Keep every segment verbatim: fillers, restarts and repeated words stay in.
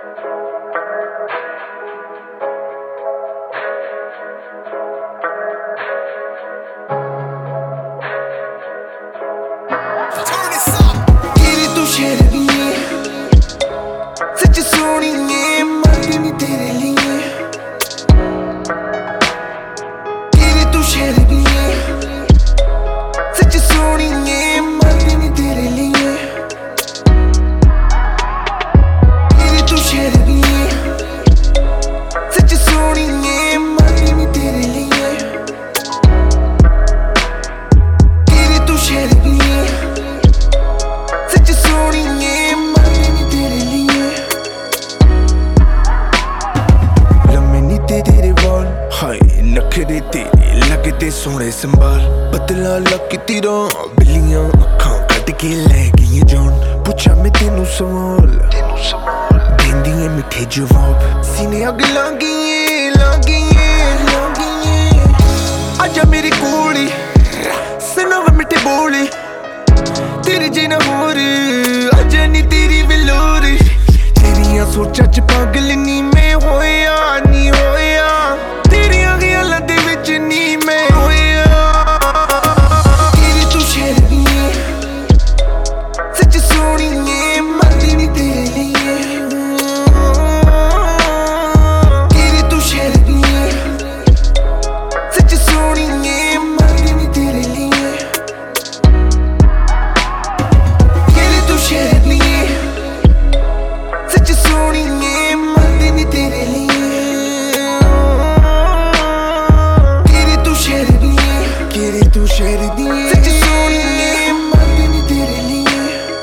सच सोनिए मरदी नी तेरे लिए तेरे तू शर्मी सच सोनिए मरदी नी तेरे लिए तेरे तू शर्मी सच सोनिए मरदी नी तेरे लिए तेरे तू शर्मी सच सोनिए मरदी नी तेरे लिए तेरे वाल हाय नखरे तेरे लगते सोने संभाल पतला लक तेरा बिल्लियां अखां कट के ले गई जान पूछा मैं तेनू सवाल देंदी है मिठे जवाब सीने अग लागी लागी लागी आजा मेरी कोली सुनाव मिठे बोले तेरे जिना होर आजा नी तेरी विलोरी तेरिया सोचा च पागल नी मैं होया नी होया तेरिया गयालां दे विच नी मैं होया तेरी तू शर्मी सच सोनिए मरदी नी तेरे लिए तेरी तू शर्मी सच सोनिए मरदी नी तेरे लिए तेरी तू शर्मी सच सोनिए मरदी नी तेरे लिए तेरे तू शर्मी तेरे तू शर्मी सच सोनिए मरदी नी तेरे लिए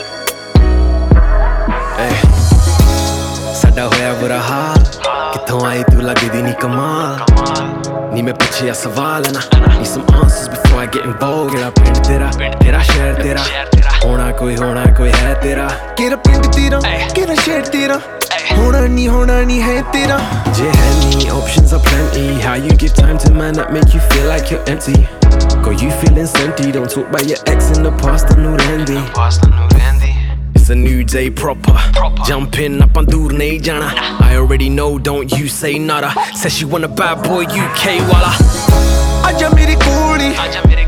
साडा होया बुरा हाल कित्थों आई तू लगदी नी कमाल नी मैं पुछया सवाल ना need some answers before I get involved केड़ा पिंड तेरा तेरा शहर तेरा होना कोई होना कोई है तेरा केड़ा पिंड तेरा केड़ा शहर तेरा होना नी होना नी है तेरा जे है नी options are plenty how you give time to man that make you feel like you're empty girl you feeling senti don't talk about your ex in the past I knew Randy it's a new day proper jump in up on dur nahi jana I already know don't you say nada says she want a bad boy U K wala आजा मेरी कोली